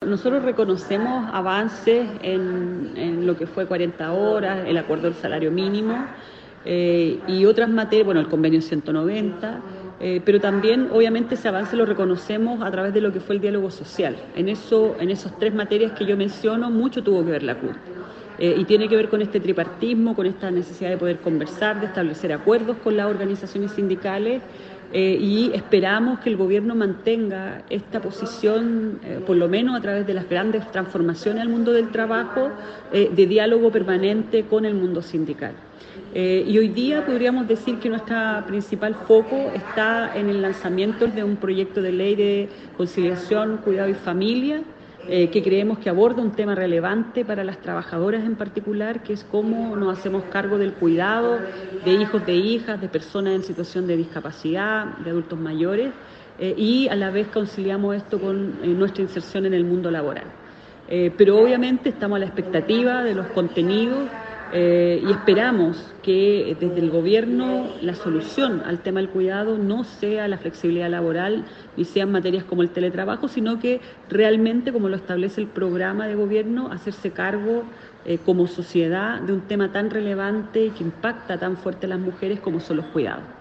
Nosotros reconocemos avances en lo que fue 40 horas, el acuerdo del salario mínimo y otras materias, bueno, el convenio 190, pero también obviamente ese avance lo reconocemos a través de lo que fue el diálogo social. En esas tres materias que yo menciono, mucho tuvo que ver la CUT. Y tiene que ver con este tripartismo, con esta necesidad de poder conversar, de establecer acuerdos con las organizaciones sindicales y esperamos que el gobierno mantenga esta posición, por lo menos a través de las grandes transformaciones al mundo del trabajo, de diálogo permanente con el mundo sindical. Y hoy día podríamos decir que nuestro principal foco está en el lanzamiento de un proyecto de ley de conciliación, cuidado y familia, que creemos que aborda un tema relevante para las trabajadoras en particular, que es cómo nos hacemos cargo del cuidado de hijos, de hijas, de personas en situación de discapacidad, de adultos mayores, y a la vez conciliamos esto con nuestra inserción en el mundo laboral. Pero obviamente estamos a la expectativa de los contenidos y esperamos que desde el gobierno la solución al tema del cuidado no sea la flexibilidad laboral ni sean materias como el teletrabajo, sino que realmente, como lo establece el programa de gobierno, hacerse cargo como sociedad de un tema tan relevante y que impacta tan fuerte a las mujeres como son los cuidados.